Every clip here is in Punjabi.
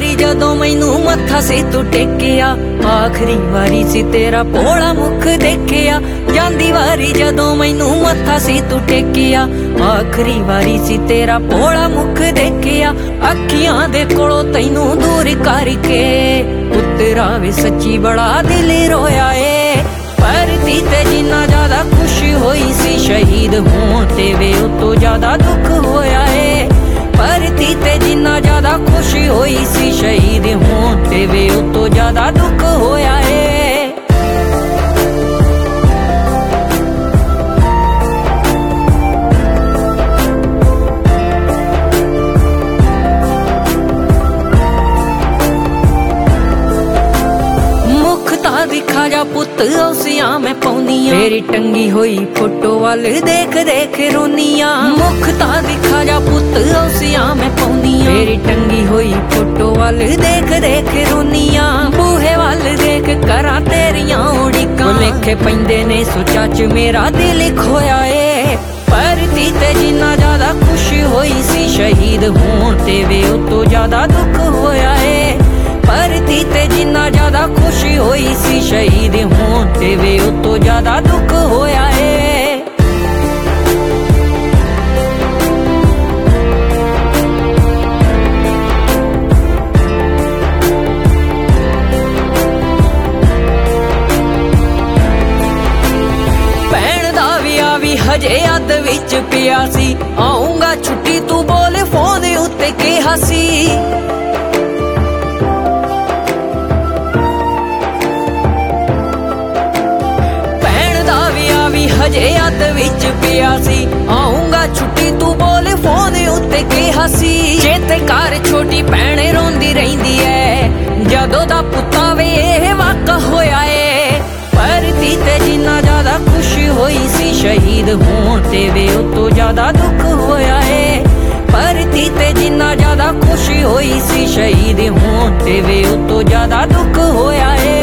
ਵਾਰੀ ਜਦੋਂ ਮੈਨੂੰ ਮੱਥਾ ਸੀ ਤੂੰ ਟੇਕਿਆ, ਆਖਰੀ ਵਾਰੀ ਸੀ ਤੇਰਾ ਭੋਲਾ ਮੁਖ ਦੇਖਿਆ। ਜਾਂਦੀ ਵਾਰੀ ਜਦੋਂ ਮੈਨੂੰ ਮੱਥਾ ਸੀ ਤੂੰ ਟੇਕਿਆ, ਆਖਰੀ ਵਾਰੀ ਸੀ ਤੇਰਾ ਭੋਲਾ ਮੁਖ ਦੇਖਿਆ। ਅੱਖੀਆਂ ਦੇ ਕੋਲੋਂ ਤੈਨੂੰ ਦੂਰ ਕਰਕੇ ਪੁੱਤਰਾ ਵੇ ਸੱਚੀ ਬੜਾ ਦਿਲ ਰੋਇਆ ਏ। ਧਰਤੀ ਤੇ ਜਿੰਨਾ ਜ਼ਿਆਦਾ ਖੁਸ਼ੀ ਹੋਈ ਸੀ ਸ਼ਹੀਦ ਹੋਣ ਤੇ ਵੇ ਉਤੋਂ ਜ਼ਿਆਦਾ ਦੁੱਖ ਹੋਇਆ ਏ। ਧਰਤੀ ਤੇ ਜਿੰਨਾ ਜ਼ਿਆਦਾ ਖੁਸ਼ੀ ਹੋਈ ਸੀ ਸ਼ਹੀਦ ਹੋਣ ਤੇ ਵੇ ਉਤੋਂ ਜ਼ਿਆਦਾ ਦੁੱਖ ਹੋਇਆ ਏ। ਦਿਖਾ ਜਾ ਪੁੱਤ ਔਸੀਆਂ ਮੈਂ ਪਾਉਂਦੀਆਂ, ਤੇਰੀ ਟੰਗੀ ਹੋਈ ਫੋਟੋ ਵੱਲ ਦੇਖ ਦੇਖ ਰੋਨੀਆਂ। ਮੁੱਖ ਤਾਂ ਦਿਖਾ ਜਾ ਪੁੱਤ ਔਸੀਆਂ ਮੈਂ ਪਾਉਂਦੀਆਂ, ਤੇਰੀ ਟੰਗੀ ਹੋਈ ਫੋਟੋ ਵੱਲ ਦੇਖ ਦੇਖ ਰੋਨੀਆਂ। ਬੂਹੇ ਵੱਲ ਦੇਖ ਕਰਾਂ ਤੇਰੀਆਂ ਉਡੀਕਾਂ, ਲੇਖੇ ਪੈਂਦੇ ਨੇ ਸੋਚਾਂ ਚ ਮੇਰਾ ਦਿਲ ਖੋਇਆ ਏ। ਧਰਤੀ ਤੇ ਜਿੰਨਾ ਜ਼ਿਆਦਾ ਖੁਸ਼ੀ ਹੋਈ ਸੀ ਸ਼ਹੀਦ ਹੋਣ ਤੇ ਵੇ ਉਤੋਂ ਜ਼ਿਆਦਾ ਦੁੱਖ ਹੋਇਆ ਏ। ਧਰਤੀ ਤੇ ਜਿੰਨਾ ਜ਼ਿਆਦਾ ਖੁਸ਼ੀ ਹੋਈ ਸੀ ਸ਼ਹੀਦ ਹੋਣ ਤੇ ਵੇ ਉਤੋਂ ਜ਼ਿਆਦਾ ਦੁੱਖ ਹੋਇਆ ਏ। ਭੈਣ ਦਾ ਵਿਆਹ ਵੀ ਹਜੇ ਅੱਧ ਵਿੱਚ ਪਿਆ ਸੀ, ਆਉਂਗਾ ਛੁੱਟੀ ਤੂੰ ਬੋਲ ਫੋਨ ਉੱਤੇ ਕਿਹਾ ਸੀ। ਹਜੇ ਅੱਧ ਵਿੱਚ ਪਿਆ ਸੀ, ਆਉਂਗਾ ਛੁੱਟੀ ਤੂੰ ਬੋਲ ਫੋਨ ਉੱਤੇ ਕਿਹਾ ਸੀ। ਚੇਤੇ ਕਰ ਛੋਟੀ ਭੈਣ ਰੋਂਦੀ ਰਹਿੰਦੀ ਐ ਜਦੋਂ ਦਾ ਪੁੱਤਾਂ ਵੇ ਇਹ ਵਾਕਾ ਹੋਇਆ ਏ। ਧਰਤੀ ਤੇ ਜਿੰਨਾ ਜ਼ਿਆਦਾ ਖੁਸ਼ੀ ਹੋਈ ਸੀ ਸ਼ਹੀਦ ਹੋਣ ਤੇ ਵੇ ਉਤੋਂ ਜ਼ਿਆਦਾ ਦੁੱਖ ਹੋਇਆ ਏ। ਧਰਤੀ ਤੇ ਜਿੰਨਾ ਜ਼ਿਆਦਾ ਖੁਸ਼ੀ ਹੋਈ ਸੀ ਸ਼ਹੀਦ ਹੋਣ ਤੇ ਵੇ ਉਤੋਂ ਜ਼ਿਆਦਾ ਦੁੱਖ ਹੋਇਆ ਏ।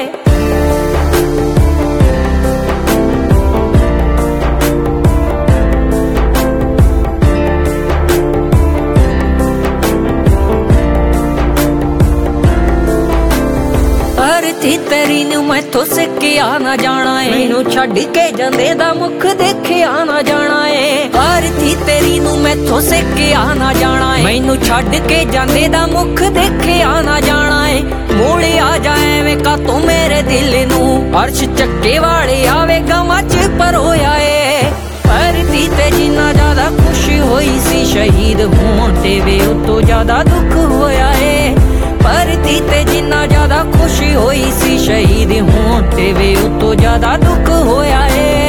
ਧਰਤੀ ਤੇਰੀ ਨੂੰ ਮੈਥੋਂ ਸਿੱਖਿਆ ਨਾ ਜਾਣਾ ਏ, ਮੈਨੂੰ ਛੱਡ ਕੇ ਜਾਂਦੇ ਦਾ ਮੁਖ ਦੇਖਿਆ ਨਾ ਜਾਣਾ ਏ। ਧਰਤੀ ਤੇਰੀ ਨੂੰ ਮੈਥੋਂ ਸਿੱਖਿਆ ਨਾ ਜਾਣਾ ਏ, ਮੈਨੂੰ ਛੱਡ ਕੇ ਜਾਂਦੇ ਦਾ ਮੁਖ ਦੇਖਿਆ ਨਾ ਜਾਣਾ ਏ। ਮੋੜ ਆ ਜਾਏ ਵੇ ਕਾ ਤੂੰ ਮੇਰੇ ਦਿਲ ਨੂੰ, ਅਰਸ਼ ਚੱਕੇ ਵਾਲੇ ਆਵੇ ਗਮਾਂ ਚ ਪਰੋਇਆ ਏ। ਧਰਤੀ ਤੇ ਜਿੰਨਾ ਜ਼ਿਆਦਾ ਖੁਸ਼ੀ ਹੋਈ ਸੀ ਸ਼ਹੀਦ ਹੋਣ ਤੇ ਵੇ ਉਤੋਂ ਜ਼ਿਆਦਾ ਦੁੱਖ ਹੋਇਆ ਏ। ਧਰਤੀ ਤੇ ਜਿੰਨਾ ਜ਼ਿਆਦਾ ਖੁਸ਼ੀ ਹੋਈ ਸੀ ਸ਼ਹੀਦ ਹੋਣ ਤੇ ਵੇ ਉਤੋਂ ਜ਼ਿਆਦਾ ਦੁੱਖ ਹੋਇਆ ਏ।